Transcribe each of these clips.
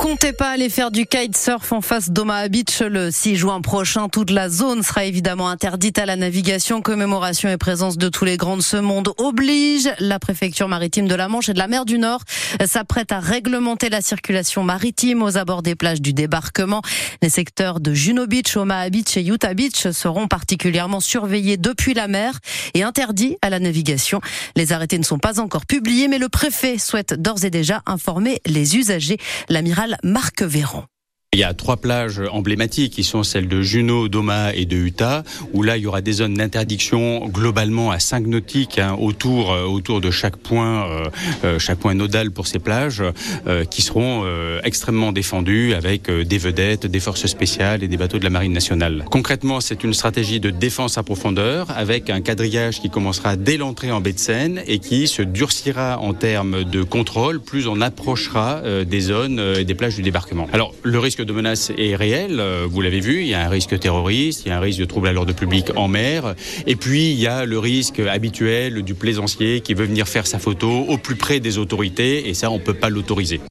comptez pas aller faire du kitesurf en face d'Omaha Beach le 6 juin prochain. Toute la zone sera évidemment interdite à la navigation. Commémoration et présence de tous les grands de ce monde oblige. La préfecture maritime de la Manche et de la mer du Nord s'apprête à réglementer la circulation maritime aux abords des plages du débarquement. Les secteurs de Juno Beach, Omaha Beach et Utah Beach seront particulièrement surveillés depuis la mer et interdits à la navigation. Les arrêtés ne sont pas encore publiés, mais le préfet souhaite d'ores et déjà informer les usagers. L'amiral Marc Véran. Il y a 3 plages emblématiques qui sont celles de Juno, d'Omaha et de Utah, où là il y aura des zones d'interdiction globalement à 5 nautiques autour de chaque point nodal pour ces plages, qui seront extrêmement défendues avec des vedettes, des forces spéciales et des bateaux de la Marine nationale. Concrètement, c'est une stratégie de défense à profondeur avec un quadrillage qui commencera dès l'entrée en baie de Seine et qui se durcira en termes de contrôle plus on approchera des zones et des plages du débarquement. Alors le risque de menace est réel, vous l'avez vu, il y a un risque terroriste, il y a un risque de trouble à l'ordre public en mer, et puis il y a le risque habituel du plaisancier qui veut venir faire sa photo au plus près des autorités, et ça on ne peut pas l'autoriser.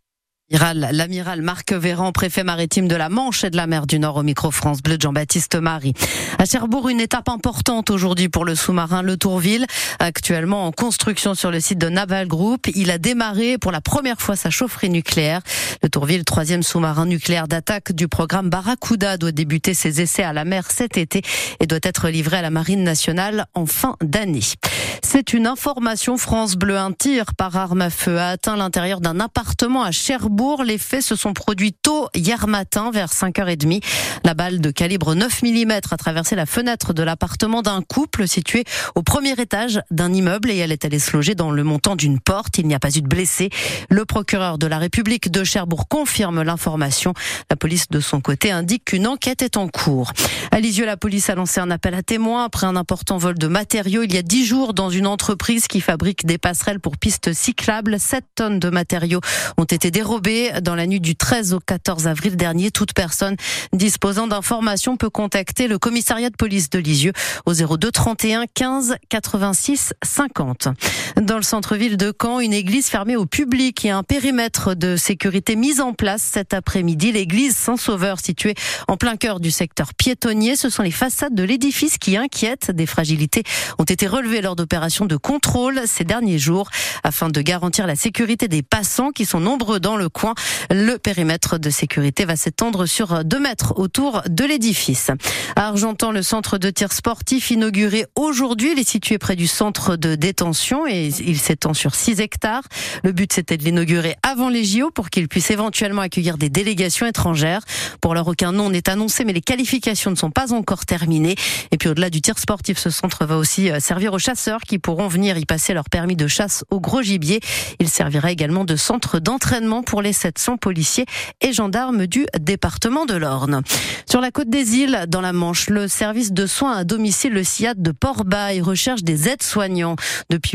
L'amiral Marc Véran, préfet maritime de la Manche et de la mer du Nord au micro France Bleu de Jean-Baptiste Marie. À Cherbourg, une étape importante aujourd'hui pour le sous-marin Le Tourville. Actuellement en construction sur le site de Naval Group, il a démarré pour la première fois sa chaufferie nucléaire. Le Tourville, 3e sous-marin nucléaire d'attaque du programme Barracuda, doit débuter ses essais à la mer cet été et doit être livré à la Marine nationale en fin d'année. C'est une information France Bleu. Un tir par arme à feu a atteint l'intérieur d'un appartement à Cherbourg. Les faits se sont produits tôt hier matin vers 5h30. La balle de calibre 9 mm a traversé la fenêtre de l'appartement d'un couple situé au premier étage d'un immeuble et elle est allée se loger dans le montant d'une porte. Il n'y a pas eu de blessés. Le procureur de la République de Cherbourg confirme l'information. La police de son côté indique qu'une enquête est en cours. À Lisieux, la police a lancé un appel à témoins après un important vol de matériaux il y a 10 jours dans une entreprise qui fabrique des passerelles pour pistes cyclables. 7 tonnes de matériaux ont été dérobées dans la nuit du 13 au 14 avril dernier. Toute personne disposant d'informations peut contacter le commissariat de police de Lisieux au 02 31 15 86 50. Dans le centre-ville de Caen, une église fermée au public et un périmètre de sécurité mis en place cet après-midi. L'église Saint-Sauveur, située en plein cœur du secteur piétonnier. Ce sont les façades de l'édifice qui inquiètent. Des fragilités ont été relevées lors d'opérations de contrôle ces derniers jours afin de garantir la sécurité des passants qui sont nombreux dans le coin. Le périmètre de sécurité va s'étendre sur 2 mètres autour de l'édifice. À Argentan, le centre de tir sportif inauguré aujourd'hui. Il est situé près du centre de détention et il s'étend sur 6 hectares. Le but, c'était de l'inaugurer avant les JO pour qu'il puisse éventuellement accueillir des délégations étrangères. Pour l'heure, aucun nom n'est annoncé, mais les qualifications ne sont pas encore terminées. Et puis au-delà du tir sportif, ce centre va aussi servir aux chasseurs qui pourront venir y passer leur permis de chasse au gros gibier. Il servira également de centre d'entraînement pour les 700 policiers et gendarmes du département de l'Orne. Sur la côte des îles, dans la Manche, le service de soins à domicile, le SIAD de Port-Bail, recherche des aides-soignants. Depuis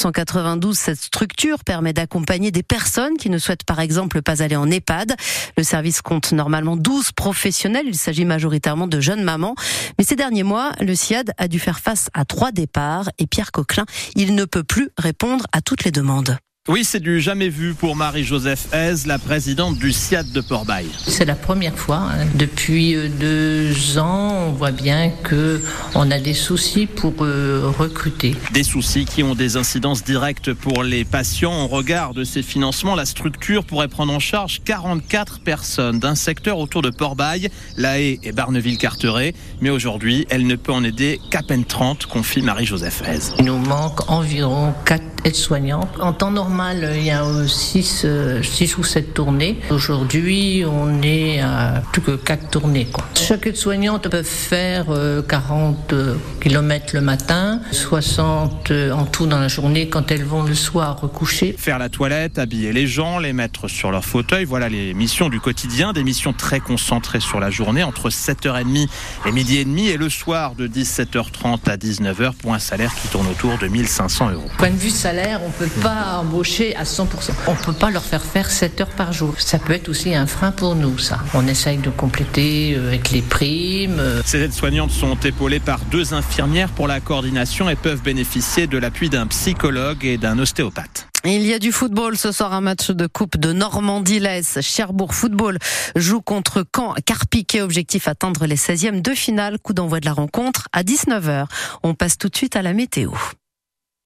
1992, cette structure permet d'accompagner des personnes qui ne souhaitent par exemple pas aller en EHPAD. Le service compte normalement 12 professionnels. Il s'agit majoritairement de jeunes mamans. Mais ces derniers mois, le SIAD a dû faire face à 3 départs. Et Pierre Coquelin, il ne peut plus répondre à toutes les demandes. Oui, c'est du jamais vu pour Marie-Joseph Hez, la présidente du SIAD de Port-Bail. C'est la première fois. Depuis 2 ans, on voit bien qu'on a des soucis pour recruter. Des soucis qui ont des incidences directes pour les patients. Au regard de ces financements, la structure pourrait prendre en charge 44 personnes d'un secteur autour de Port-Bail, La Haye et Barneville-Carteret. Mais aujourd'hui, elle ne peut en aider qu'à peine 30, confie Marie-Joseph Hez. Il nous manque environ 4 aides-soignants. En temps normal, il y a 6 ou 7 tournées. Aujourd'hui, on est à plus que 4 tournées. Chaque aide-soignante peut faire 40 km le matin, 60 en tout dans la journée quand elles vont le soir recoucher. Faire la toilette, habiller les gens, les mettre sur leur fauteuil, voilà les missions du quotidien, des missions très concentrées sur la journée, entre 7h30 et midi et demi, et le soir de 17h30 à 19h, pour un salaire qui tourne autour de 1 500 €. Point de vue salaire, on ne peut pas embaucher à 100%. On ne peut pas leur faire 7 heures par jour. Ça peut être aussi un frein pour nous, ça. On essaye de compléter avec les primes. Ces aides-soignantes sont épaulées par 2 infirmières pour la coordination et peuvent bénéficier de l'appui d'un psychologue et d'un ostéopathe. Il y a du football ce soir, un match de Coupe de Normandie-Lès. Cherbourg Football joue contre Caen Carpiquet, objectif atteindre les 16e de finale. Coup d'envoi de la rencontre à 19h. On passe tout de suite à la météo.